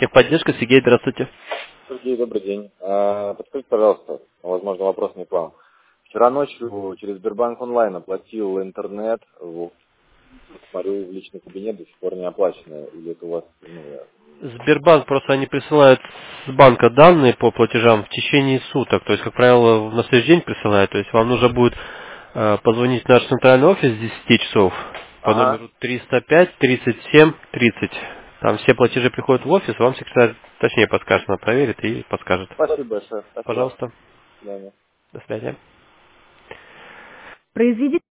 Техподдержка, Сергей, здравствуйте. Сергей, добрый день. Подскажите, пожалуйста, возможно, вопрос не к вам. Вчера ночью через Сбербанк онлайн оплатил интернет, вот, смотрю в личный кабинет, до сих пор не оплачено. Или это у вас, Сбербанк просто они присылают с банка данные по платежам в течение суток. То есть, как правило, на следующий день присылают. То есть вам нужно будет позвонить в наш центральный офис с 10 часов по Ага, номеру 305 37 30. Там все платежи приходят в офис, вам секретарь точнее подскажет, она проверит и подскажет. спасибо большое, спасибо. Пожалуйста, До свидания. до связи. Произведите